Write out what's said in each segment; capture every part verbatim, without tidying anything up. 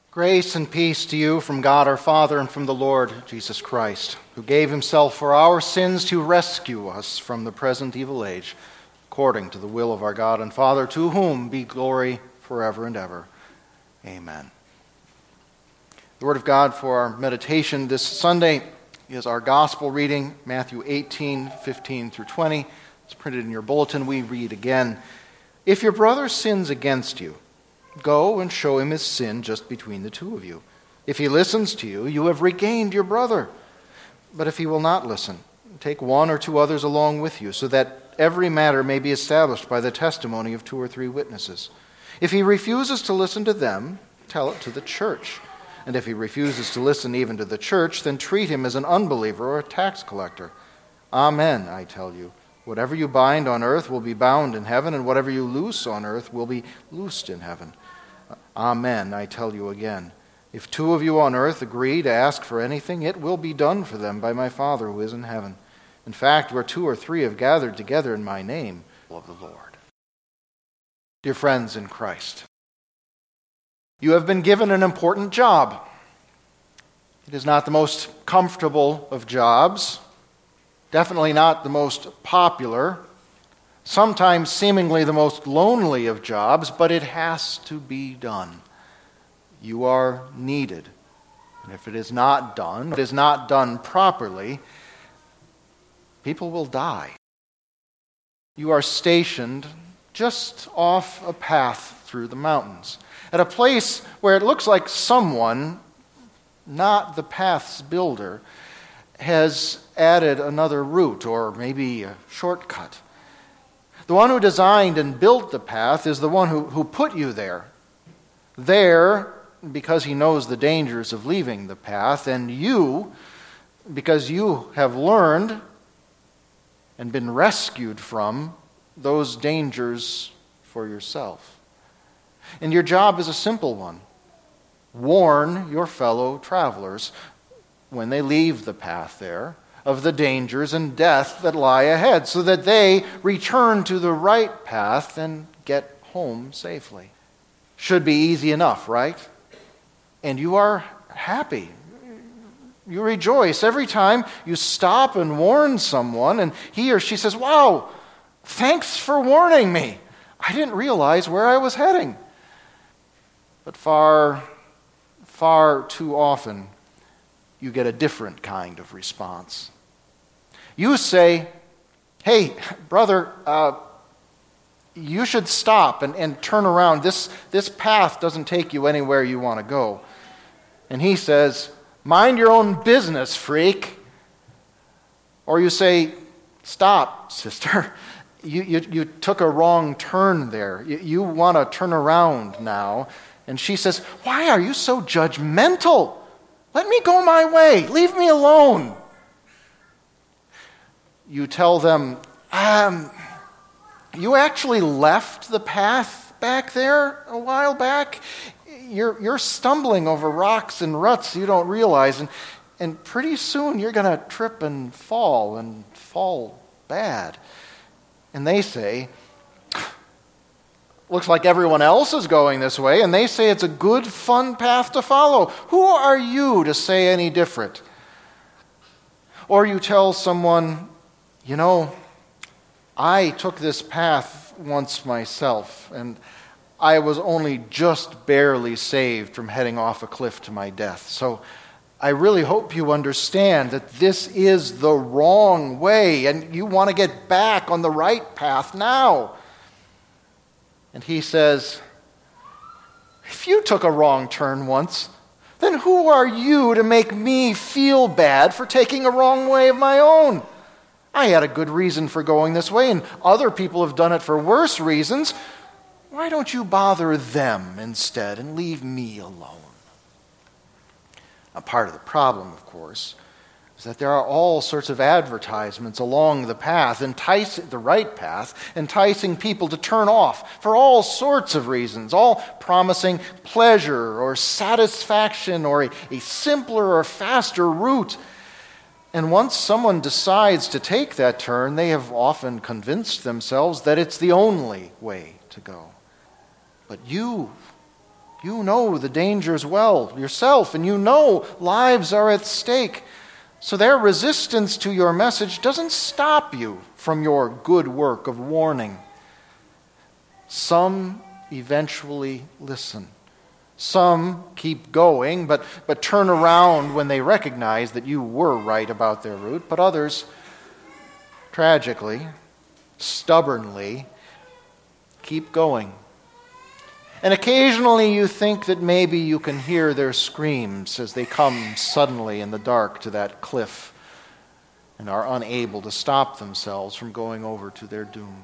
Grace and peace to you from God our Father and from the Lord Jesus Christ, who gave himself for our sins to rescue us from the present evil age, according to the will of our God and Father, to whom be glory forever and ever. Amen. The Word of God for our meditation this Sunday is our Gospel reading, Matthew eighteen, fifteen through twenty. It's printed in your bulletin. We read again. If your brother sins against you, go and show him his sin just between the two of you. If he listens to you, you have regained your brother. But if he will not listen, take one or two others along with you, so that every matter may be established by the testimony of two or three witnesses. If he refuses to listen to them, tell it to the church. And if he refuses to listen even to the church, then treat him as an unbeliever or a tax collector. Amen, I tell you. Whatever you bind on earth will be bound in heaven, and whatever you loose on earth will be loosed in heaven. Amen, I tell you again. If two of you on earth agree to ask for anything, it will be done for them by my Father who is in heaven. In fact, where two or three have gathered together in my name, of the Lord. Dear friends in Christ, you have been given an important job. It is not the most comfortable of jobs, definitely not the most popular, sometimes seemingly the most lonely of jobs, but it has to be done. You are needed. And if it is not done, if it is not done properly, people will die. You are stationed just off a path through the mountains, at a place where it looks like someone, not the path's builder, has added another route or maybe a shortcut. The one who designed and built the path is the one who, who put you there. There, because he knows the dangers of leaving the path, and you, because you have learned and been rescued from those dangers for yourself. And your job is a simple one. Warn your fellow travelers when they leave the path there of the dangers and death that lie ahead, so that they return to the right path and get home safely. Should be easy enough, right? And you are happy. You rejoice every time you stop and warn someone, and he or she says, "Wow, thanks for warning me. I didn't realize where I was heading." But far, far too often, you get a different kind of response. You say, "Hey, brother, uh, you should stop and, and turn around. This, this path doesn't take you anywhere you want to go." And he says, "Mind your own business, freak." Or you say, "Stop, sister. You, you, you took a wrong turn there. You, you want to turn around now." And she says, "Why are you so judgmental? Let me go my way. Leave me alone." You tell them, um, "You actually left the path back there a while back. You're, you're stumbling over rocks and ruts you don't realize, and, and pretty soon you're going to trip and fall, and fall bad." And they say, "Looks like everyone else is going this way," and they say it's a good, fun path to follow. Who are you to say any different? Or you tell someone, "You know, I took this path once myself, and I was only just barely saved from heading off a cliff to my death. So I really hope you understand that this is the wrong way, and you want to get back on the right path now." And he says, "If you took a wrong turn once, then who are you to make me feel bad for taking a wrong way of my own? I had a good reason for going this way, and other people have done it for worse reasons. Why don't you bother them instead and leave me alone?" Now, part of the problem, of course, is that there are all sorts of advertisements along the path, enticing the right path, enticing people to turn off for all sorts of reasons, all promising pleasure or satisfaction or a, a simpler or faster route. And once someone decides to take that turn, they have often convinced themselves that it's the only way to go. But you, You know the dangers well yourself, and you know lives are at stake. So their resistance to your message doesn't stop you from your good work of warning. Some eventually listen. Some keep going, but, but turn around when they recognize that you were right about their route. But others, tragically, stubbornly, keep going. And occasionally you think that maybe you can hear their screams as they come suddenly in the dark to that cliff and are unable to stop themselves from going over to their doom.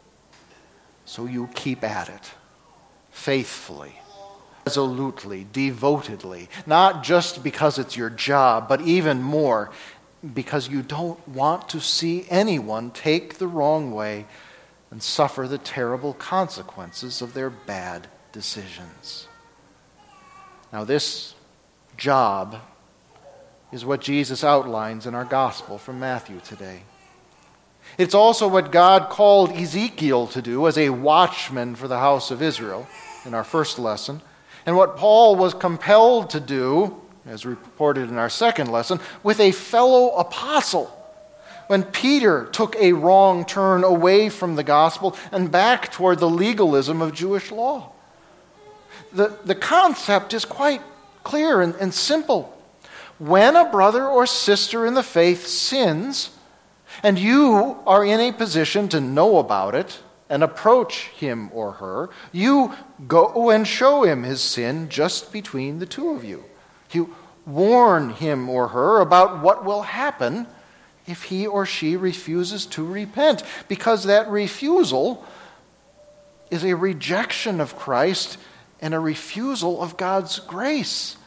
So you keep at it, faithfully, resolutely, devotedly, not just because it's your job, but even more because you don't want to see anyone take the wrong way and suffer the terrible consequences of their bad decisions. Now, this job is what Jesus outlines in our gospel from Matthew today. It's also what God called Ezekiel to do as a watchman for the house of Israel in our first lesson, and what Paul was compelled to do, as reported in our second lesson, with a fellow apostle when Peter took a wrong turn away from the gospel and back toward the legalism of Jewish law. The, the concept is quite clear and, and simple. When a brother or sister in the faith sins, and you are in a position to know about it and approach him or her, you go and show him his sin just between the two of you. You warn him or her about what will happen if he or she refuses to repent, because that refusal is a rejection of Christ and a refusal of God's grace.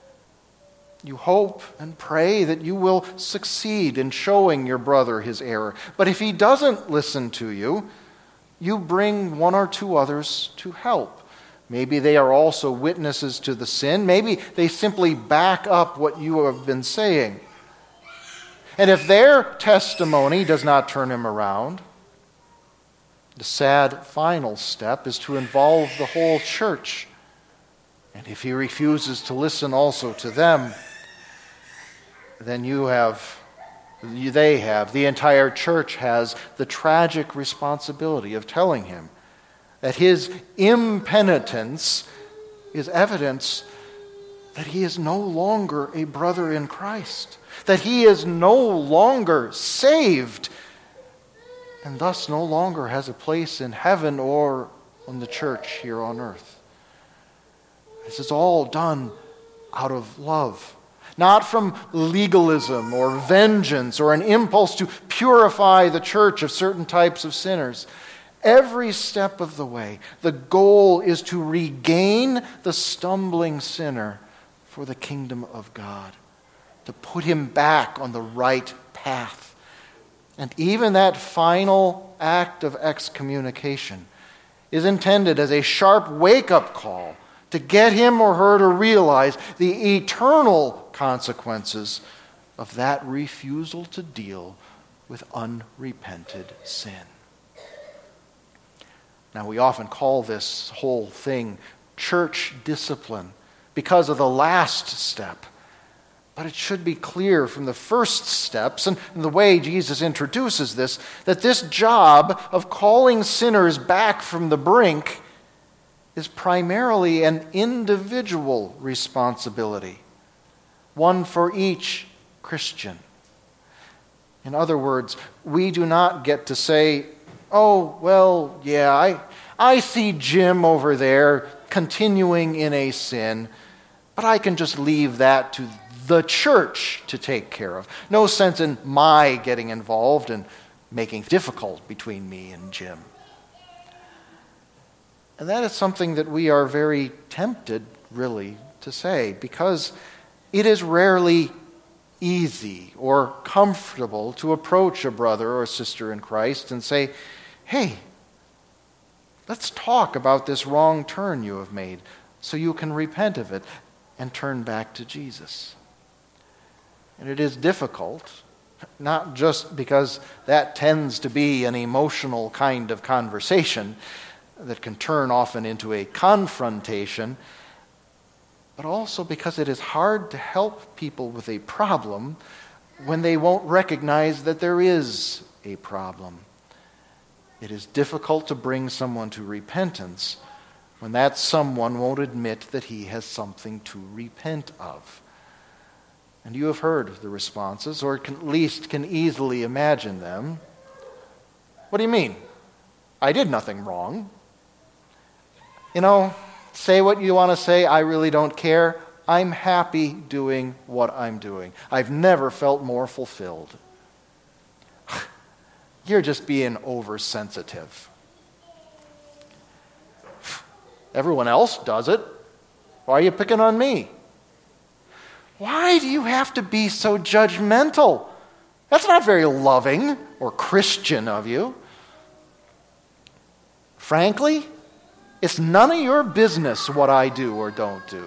You hope and pray that you will succeed in showing your brother his error. But if he doesn't listen to you, you bring one or two others to help. Maybe they are also witnesses to the sin. Maybe they simply back up what you have been saying. And if their testimony does not turn him around, the sad final step is to involve the whole church. And if he refuses to listen also to them, then you have, they have, the entire church has the tragic responsibility of telling him that his impenitence is evidence that he is no longer a brother in Christ, that he is no longer saved, and thus no longer has a place in heaven or in the church here on earth. This is all done out of love, not from legalism or vengeance or an impulse to purify the church of certain types of sinners. Every step of the way, the goal is to regain the stumbling sinner for the kingdom of God, to put him back on the right path. And even that final act of excommunication is intended as a sharp wake-up call to get him or her to realize the eternal consequences of that refusal to deal with unrepented sin. Now, we often call this whole thing church discipline because of the last step. But it should be clear from the first steps and the way Jesus introduces this, that this job of calling sinners back from the brink is primarily an individual responsibility, one for each Christian. In other words, we do not get to say, oh, well, yeah, I, I see Jim over there continuing in a sin, but I can just leave that to the church to take care of. No sense in my getting involved and making it difficult between me and Jim. And that is something that we are very tempted, really, to say, because it is rarely easy or comfortable to approach a brother or sister in Christ and say, hey, let's talk about this wrong turn you have made so you can repent of it and turn back to Jesus. And it is difficult, not just because that tends to be an emotional kind of conversation that can turn often into a confrontation, but also because it is hard to help people with a problem when they won't recognize that there is a problem. It is difficult to bring someone to repentance when that someone won't admit that he has something to repent of. And you have heard the responses, or can, at least can easily imagine them. What do you mean? I did nothing wrong. You know, say what you want to say. I really don't care. I'm happy doing what I'm doing. I've never felt more fulfilled. You're just being oversensitive. Everyone else does it. Why are you picking on me? Why do you have to be so judgmental? That's not very loving or Christian of you. Frankly, it's none of your business what I do or don't do.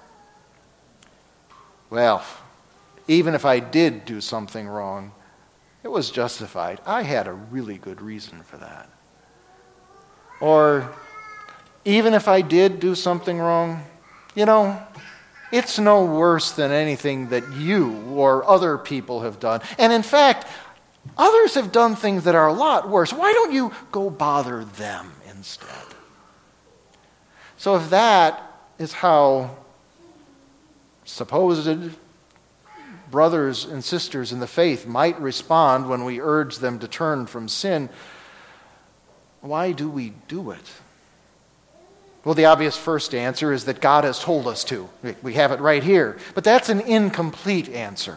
Well, even if I did do something wrong, it was justified. I had a really good reason for that. Or, even if I did do something wrong, you know, it's no worse than anything that you or other people have done. And in fact, others have done things that are a lot worse. Why don't you go bother them instead? So if that is how supposed brothers and sisters in the faith might respond when we urge them to turn from sin, why do we do it? Well, the obvious first answer is that God has told us to. We have it right here. But that's an incomplete answer.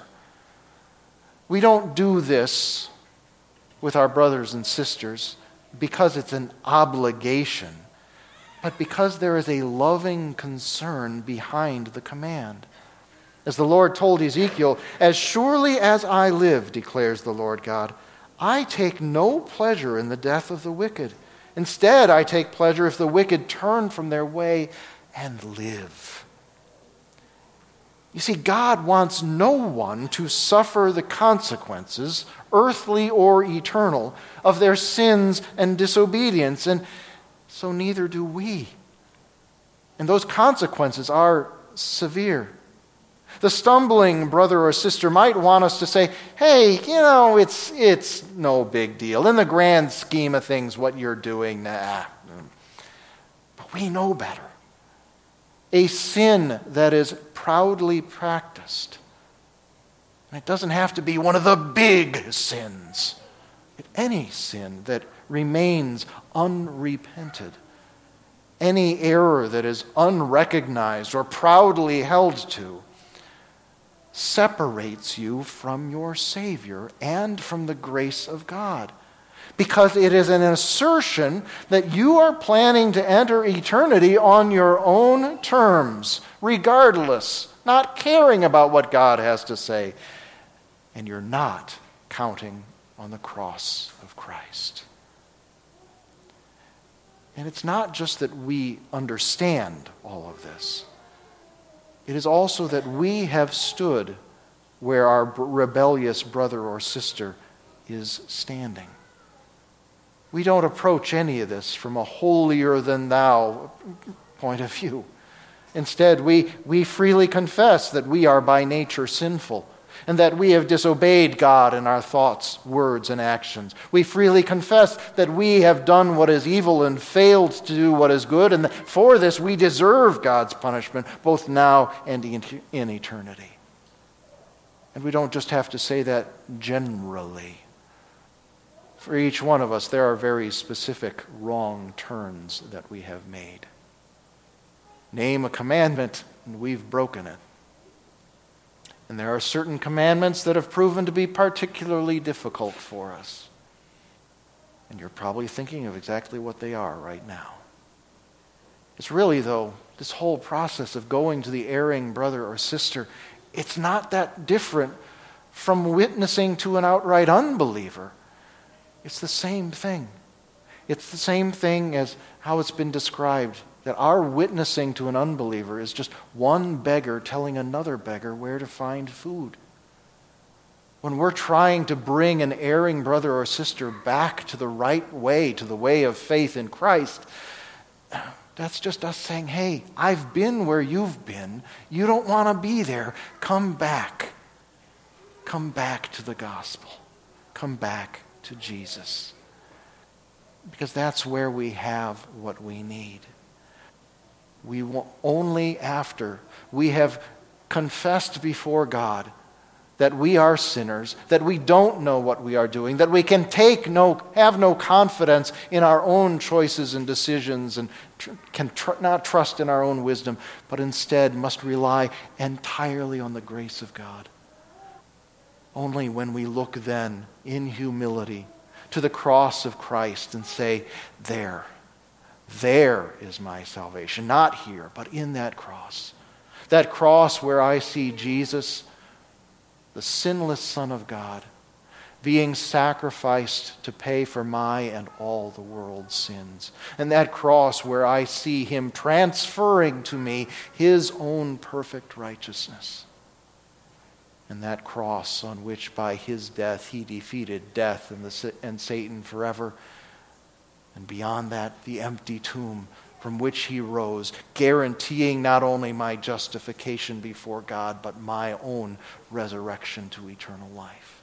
We don't do this with our brothers and sisters because it's an obligation, but because there is a loving concern behind the command. As the Lord told Ezekiel, "As surely as I live, declares the Lord God, I take no pleasure in the death of the wicked. Instead, I take pleasure if the wicked turn from their way and live." You see, God wants no one to suffer the consequences, earthly or eternal, of their sins and disobedience, and so neither do we. And those consequences are severe. The stumbling brother or sister might want us to say, hey, you know, it's it's no big deal. In the grand scheme of things, what you're doing, nah. But we know better. A sin that is proudly practiced. And it doesn't have to be one of the big sins. Any sin that remains unrepented. Any error that is unrecognized or proudly held to separates you from your Savior and from the grace of God. Because it is an assertion that you are planning to enter eternity on your own terms, regardless, not caring about what God has to say. And you're not counting on the cross of Christ. And it's not just that we understand all of this. It is also that we have stood where our rebellious brother or sister is standing. We don't approach any of this from a holier-than-thou point of view. Instead, we, we freely confess that we are by nature sinful and that we have disobeyed God in our thoughts, words, and actions. We freely confess that we have done what is evil and failed to do what is good, and that for this we deserve God's punishment, both now and in eternity. And we don't just have to say that generally. For each one of us, there are very specific wrong turns that we have made. Name a commandment, and we've broken it. And there are certain commandments that have proven to be particularly difficult for us. And you're probably thinking of exactly what they are right now. It's really, though, this whole process of going to the erring brother or sister, it's not that different from witnessing to an outright unbeliever. It's the same thing. It's the same thing as how it's been described, that our witnessing to an unbeliever is just one beggar telling another beggar where to find food. When we're trying to bring an erring brother or sister back to the right way, to the way of faith in Christ, That's just us saying, hey, I've been where you've been. You don't want to be there. Come back. Come back to the gospel. Come back to Jesus. Because that's where we have what we need. We will, only after we have confessed before God that we are sinners, that we don't know what we are doing, that we can take no, have no confidence in our own choices and decisions, and tr- can tr- not trust in our own wisdom, but instead must rely entirely on the grace of God. Only when we look then in humility to the cross of Christ and say, there, there is my salvation, not here, but in that cross. That cross where I see Jesus, the sinless Son of God, being sacrificed to pay for my and all the world's sins. And that cross where I see him transferring to me his own perfect righteousness. And that cross on which by his death he defeated death and, the, and Satan forever. And beyond that, the empty tomb from which he rose, guaranteeing not only my justification before God, but my own resurrection to eternal life.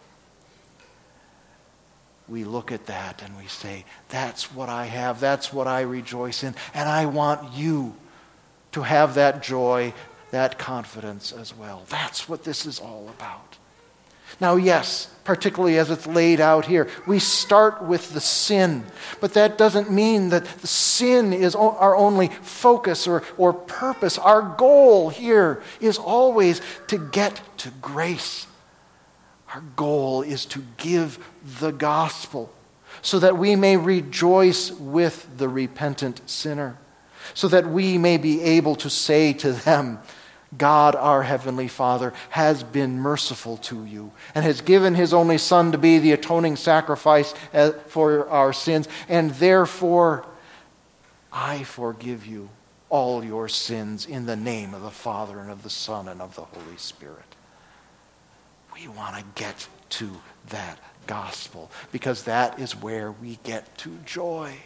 We look at that and we say, that's what I have, that's what I rejoice in, and I want you to have that joy, that confidence as well. That's what this is all about. Now, yes, particularly as it's laid out here, we start with the sin, but that doesn't mean that the sin is our only focus or, or purpose. Our goal here is always to get to grace. Our goal is to give the gospel so that we may rejoice with the repentant sinner, so that we may be able to say to them, God, our Heavenly Father, has been merciful to you and has given his only Son to be the atoning sacrifice for our sins, and therefore I forgive you all your sins in the name of the Father and of the Son and of the Holy Spirit. We want to get to that gospel because that is where we get to joy.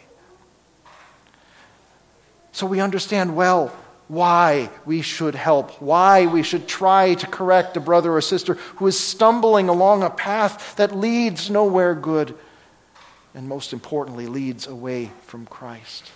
So we understand well why we should help, why we should try to correct a brother or sister who is stumbling along a path that leads nowhere good, and most importantly, leads away from Christ.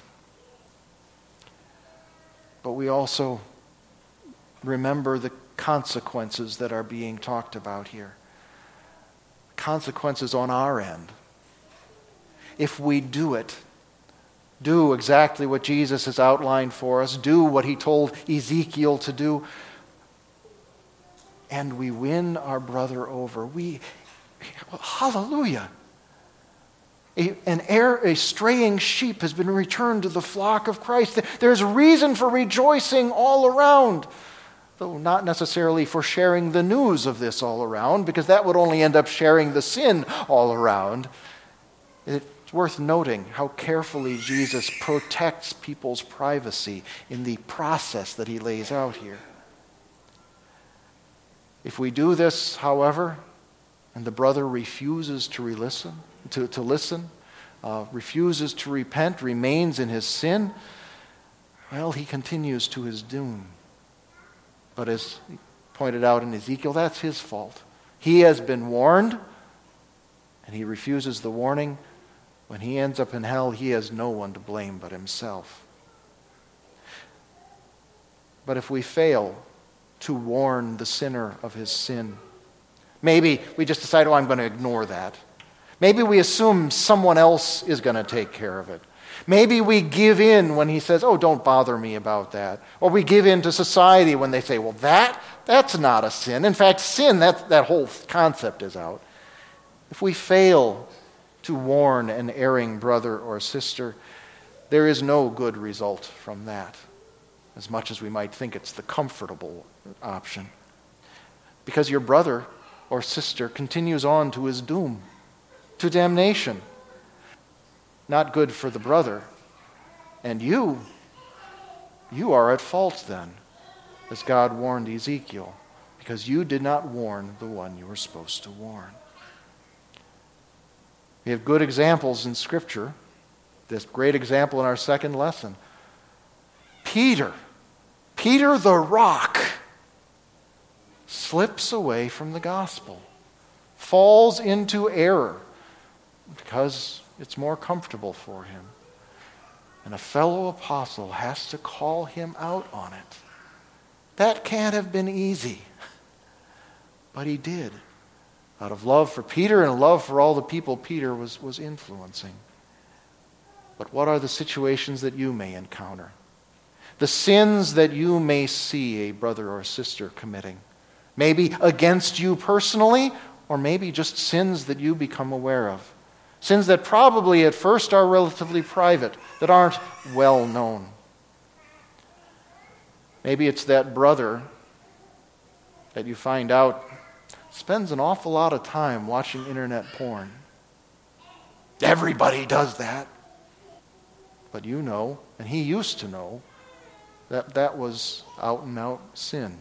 But we also remember the consequences that are being talked about here. Consequences on our end. If we do it, do exactly what Jesus has outlined for us, do what he told Ezekiel to do, and we win our brother over. We, hallelujah. A, an heir, a straying sheep has been returned to the flock of Christ. There's reason for rejoicing all around, though not necessarily for sharing the news of this all around, because that would only end up sharing the sin all around. It, worth noting how carefully Jesus protects people's privacy in the process that he lays out here. If we do this, however, and the brother refuses to re-listen, to, to listen, uh, refuses to repent, remains in his sin, well, he continues to his doom. But as pointed out in Ezekiel, that's his fault. He has been warned, and he refuses the warning. When he ends up in hell, he has no one to blame but himself. But if we fail to warn the sinner of his sin, maybe we just decide, oh, I'm going to ignore that. Maybe we assume someone else is going to take care of it. Maybe we give in when he says, oh, don't bother me about that. Or we give in to society when they say, well, that, that's not a sin. In fact, sin, that, that whole concept is out. If we fail to warn an erring brother or sister, there is no good result from that, as much as we might think it's the comfortable option. Because your brother or sister continues on to his doom, to damnation. Not good for the brother. And you, you are at fault then, as God warned Ezekiel, because you did not warn the one you were supposed to warn. We have good examples in Scripture. This great example in our second lesson Peter, Peter the rock, slips away from the gospel, falls into error because it's more comfortable for him. And a fellow apostle has to call him out on it. That can't have been easy. But he did, out of love for Peter and love for all the people Peter was, was influencing. But what are the situations that you may encounter? The sins that you may see a brother or sister committing? Maybe against you personally, or maybe just sins that you become aware of. Sins that probably at first are relatively private, that aren't well known. Maybe it's that brother that you find out spends an awful lot of time watching internet porn. Everybody does that. But you know, and he used to know, that that was out and out sin.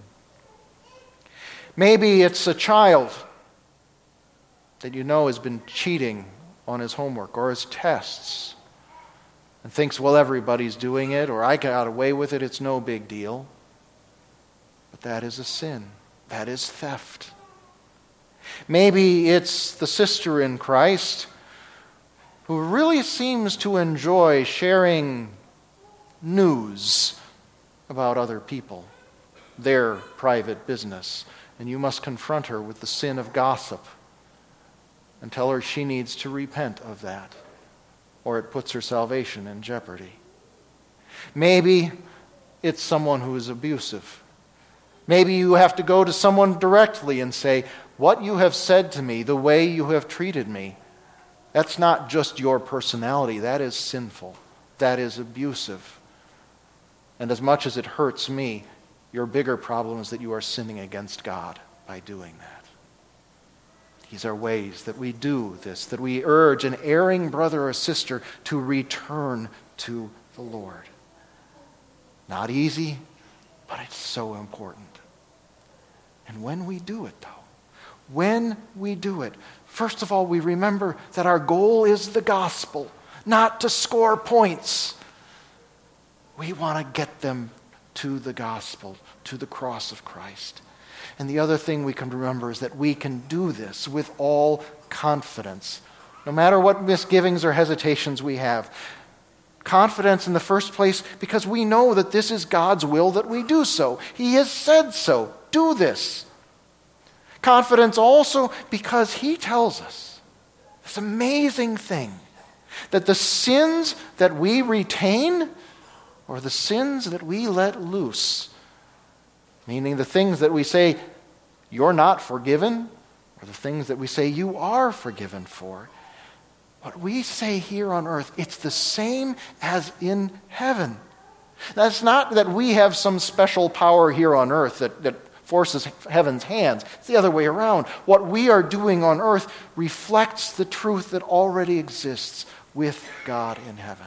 Maybe it's a child that you know has been cheating on his homework or his tests and thinks, well, everybody's doing it, or I got away with it, it's no big deal. But that is a sin. That is theft. Maybe it's the sister in Christ who really seems to enjoy sharing news about other people, their private business, and you must confront her with the sin of gossip and tell her she needs to repent of that, or it puts her salvation in jeopardy. Maybe it's someone who is abusive. Maybe you have to go to someone directly and say, what you have said to me, the way you have treated me, that's not just your personality. That is sinful. That is abusive. And as much as it hurts me, your bigger problem is that you are sinning against God by doing that. These are ways that we do this, that we urge an erring brother or sister to return to the Lord. Not easy, but it's so important. And when we do it, though, when we do it, first of all, we remember that our goal is the gospel, not to score points. We want to get them to the gospel, to the cross of Christ. And the other thing we can remember is that we can do this with all confidence, no matter what misgivings or hesitations we have. Confidence in the first place because we know that this is God's will that we do so. He has said so. Do this. Confidence also because He tells us this amazing thing, that the sins that we retain or the sins that we let loose, meaning the things that we say you're not forgiven, or the things that we say you are forgiven for, what we say here on earth, it's the same as in heaven. That's not that we have some special power here on earth that, that forces heaven's hands. It's the other way around. What we are doing on earth reflects the truth that already exists with God in heaven.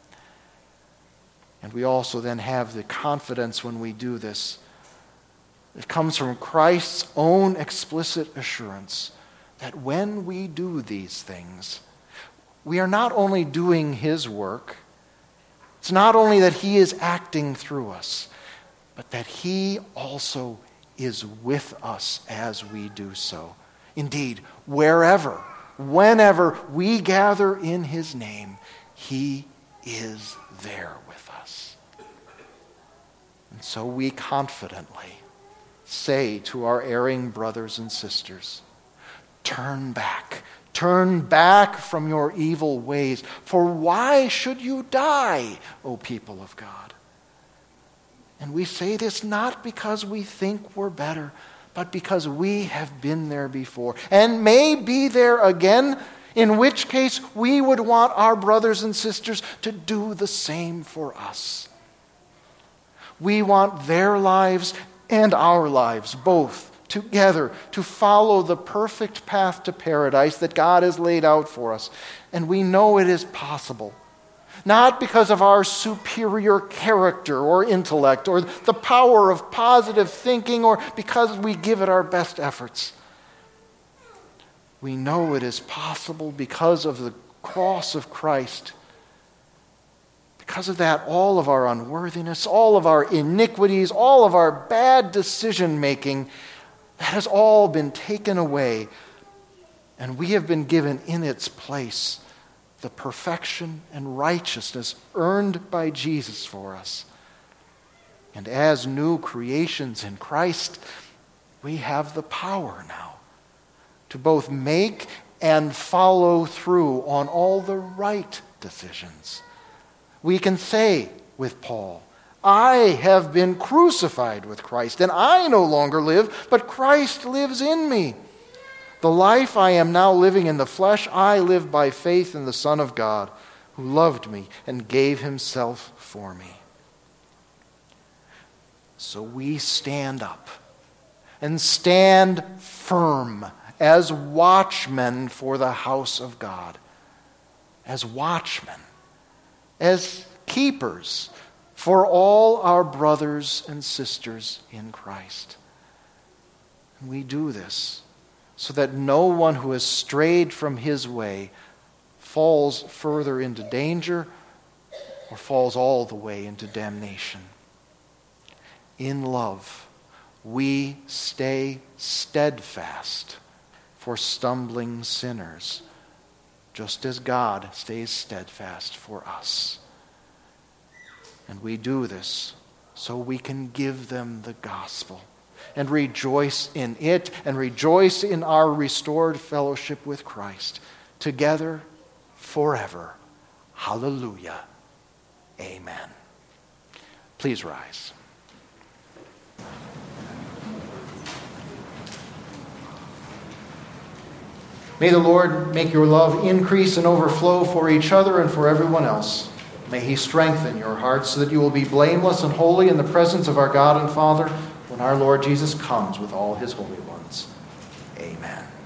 And we also then have the confidence when we do this. It comes from Christ's own explicit assurance that when we do these things, we are not only doing His work, it's not only that He is acting through us, but that He also is with us as we do so. Indeed, wherever, whenever we gather in His name, He is there with us. And so we confidently say to our erring brothers and sisters, turn back. Turn back from your evil ways. For why should you die, O people of God? And we say this not because we think we're better, but because we have been there before and may be there again, in which case we would want our brothers and sisters to do the same for us. We want their lives and our lives both together to follow the perfect path to paradise that God has laid out for us. And we know it is possible. Not because of our superior character or intellect or the power of positive thinking or because we give it our best efforts. We know it is possible because of the cross of Christ, because of that, all of our unworthiness, all of our iniquities, all of our bad decision-making, that has all been taken away, and we have been given in its place the perfection and righteousness earned by Jesus for us. And as new creations in Christ, we have the power now to both make and follow through on all the right decisions. We can say with Paul, I have been crucified with Christ, and I no longer live, but Christ lives in me. The life I am now living in the flesh, I live by faith in the Son of God, who loved me and gave himself for me. So we stand up and stand firm as watchmen for the house of God, as watchmen, as keepers for all our brothers and sisters in Christ. And we do this so that no one who has strayed from his way falls further into danger or falls all the way into damnation. In love, we stay steadfast for stumbling sinners, just as God stays steadfast for us. And we do this so we can give them the gospel and rejoice in it and rejoice in our restored fellowship with Christ, together forever. Hallelujah. Amen. Please rise. May the Lord make your love increase and overflow for each other and for everyone else. May he strengthen your hearts so that you will be blameless and holy in the presence of our God and Father when our Lord Jesus comes with all his holy ones. Amen.